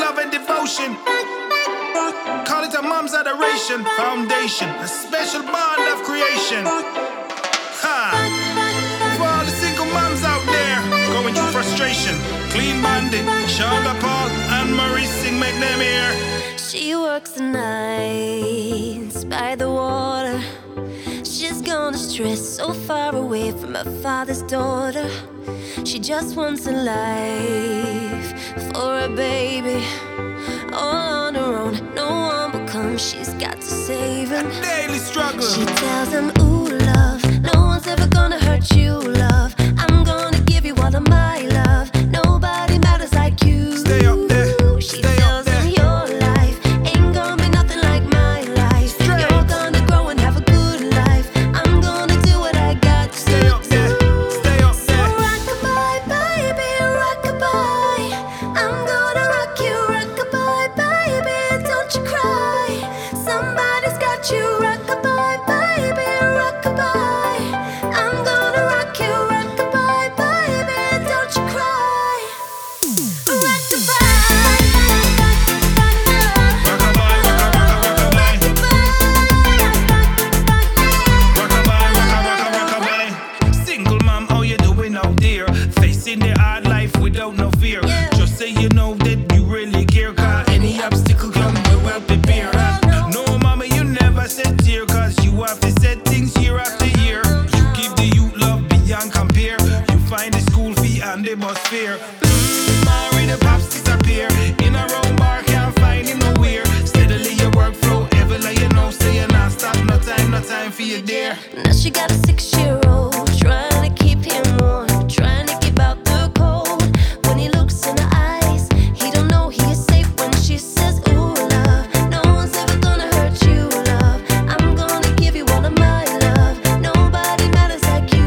love and devotion. Call it a mom's adoration. Foundation, a special bond of creation. Ha! For all the single moms out there going through frustration, Clean Bandit, Shonda Paul, and Marie sing, make them hear. She works the nights by the water. She's gone astray, so far away from her father's daughter. She just wants a life for a baby. All on her own, no one will come. She's got to save him. A daily struggle. She tells him, ooh, love, no one's ever gonna hurt you, love. I'm gonna give you all of my love. Nobody matters like you. Stay up there. She tells him your life ain't gonna be nothing like my life. Straight. You're gonna grow and have a good life. I'm gonna do what I got to Stay up there. Stay up So there. rock-a-bye, baby, rock-a-bye. I'm gonna rock you, rock-a-bye, baby. Don't you cry. Somebody's got you, rock-a-bye, baby, rock-a-bye. I'm gonna rock you, rock-a-bye, baby. Don't you cry. Rock-a-bye. Rockabye, rockabye, rockabye. Rockabye. Single mom, how you doing out there? Facing the hard life without no fear. Yeah. Just say you know that you really care, cause any obstacle come, you well prepared. No mama, you never said tear, cause you have to set things year after year. You give the youth love beyond compare. You find the school fee and the bus fare. Mary, the pops disappear. In a round bar, can't find him nowhere. Steadily your workflow, ever like you know, say you're not stop, no time for you there. Now she got a 6-year-old, trying to keep him warm, trying to keep out the cold. When he looks in her eyes, he don't know he is safe when she says, ooh, love, no one's ever gonna hurt you, love. I'm gonna give you all of my love. Nobody matters like you.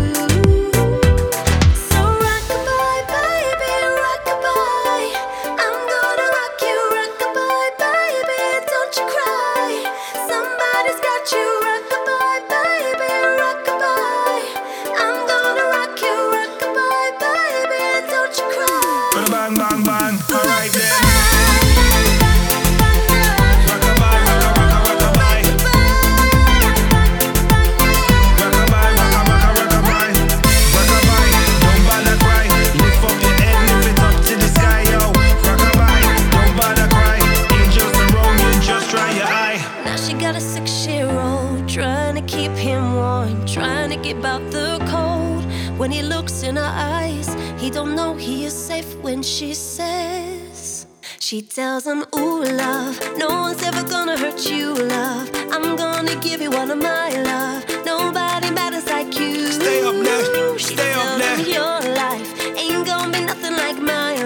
So rock-a-bye, baby, rock-a-bye. I'm gonna rock you, rock-a-bye, baby. Don't you cry. Somebody's got you, rock-a-bye, baby, rock-a-bye. I'm gonna rock you, rock-a-bye, baby. Don't you cry. Bang, bang, bang. Alright then. Rockabye, rockabye, rockabye. Rockabye, rockabye, rockabye. Rockabye, don't bother cry. Lift up your head, lift it up to the sky, yo. Rockabye, don't bother cry. Angels around you, just try your eye. Now she got a 6-year-old, trying to keep him warm, trying to keep out the cold. When he looks in her eyes, he don't know he is safe when she says. She tells him, ooh, love, no one's ever gonna hurt you, love. I'm gonna give you all of my love. Nobody matters like you. Stay up there, She stay up tells there. him your life ain't gonna be nothing like mine.